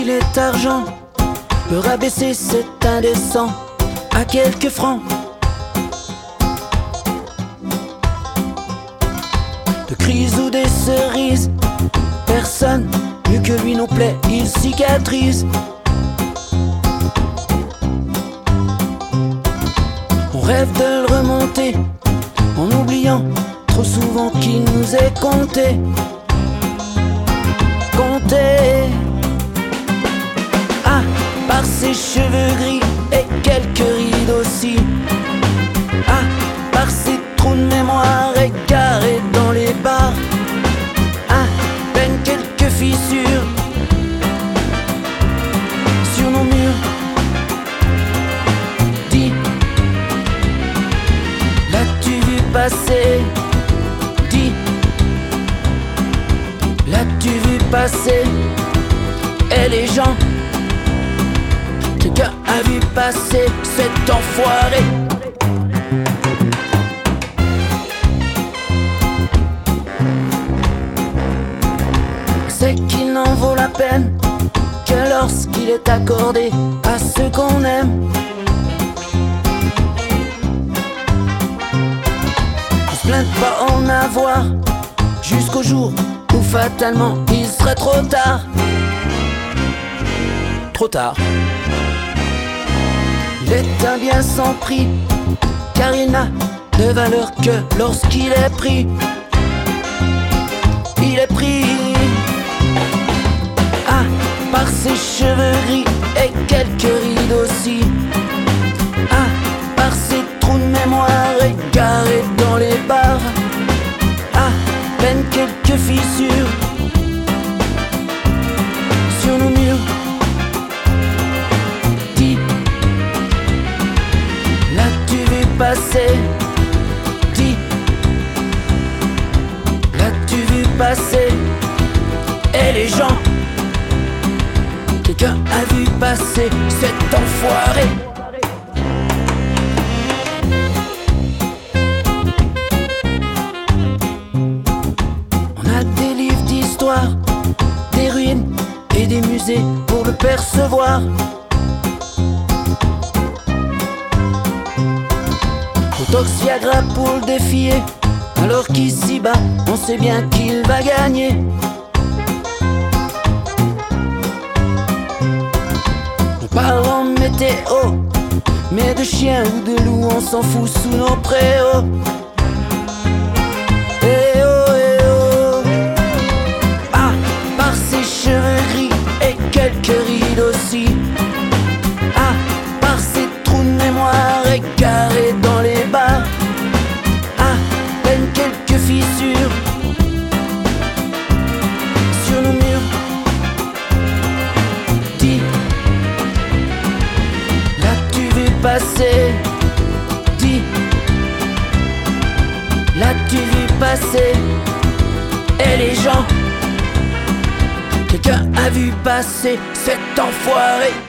il est argent. Le rabaisser c'est indécent. À quelques francs de crise ou des cerises, personne mieux que lui nos plaies, il cicatrise. On rêve de le remonter en oubliant trop souvent qu'il nous est compté. Compté. Ah, par ses cheveux gris et quelques rides aussi. Ah, par ses trous de mémoire égarés dans les bars. À peine quelques fissures sur nos murs. Dis, l'as-tu vu passer? Dis, l'as-tu vu passer? Et les gens, quelqu'un a vu passer cet enfoiré? C'est qu'il n'en vaut la peine que lorsqu'il est accordé à ceux qu'on aime. On se plaint de pas en avoir jusqu'au jour où fatalement il serait trop tard. Trop tard. Il est un bien sans prix, car il n'a de valeur que lorsqu'il est pris. Il est pris. Ah, par ses cheveux gris et quelques rides aussi. Ah, par ses trous de mémoire égarés dans les bars. Ah, peine quelques fissures sur nos murs. Dis, l'as-tu vu passer? Dis, l'as-tu vu passer? Et les gens, quelqu'un a vu passer cet enfoiré? On a des livres d'histoire, des ruines et des musées pour le percevoir. Botox, Viagra pour le défier, alors qu'ici-bas, on sait bien qu'il va gagner. On parle en météo, mais de chiens ou de loups, on s'en fout sous nos préaux. Eh oh, eh oh. Ah, par ses cheveux gris et quelques rides aussi. Ah, par ses trous de mémoire égarés dans les bars. Ah, peine quelques fissures sur nos murs. Dis, l'as-tu vu passer? Dis, l'as-tu vu passer? Et les gens, quelqu'un a vu passer cet enfoiré?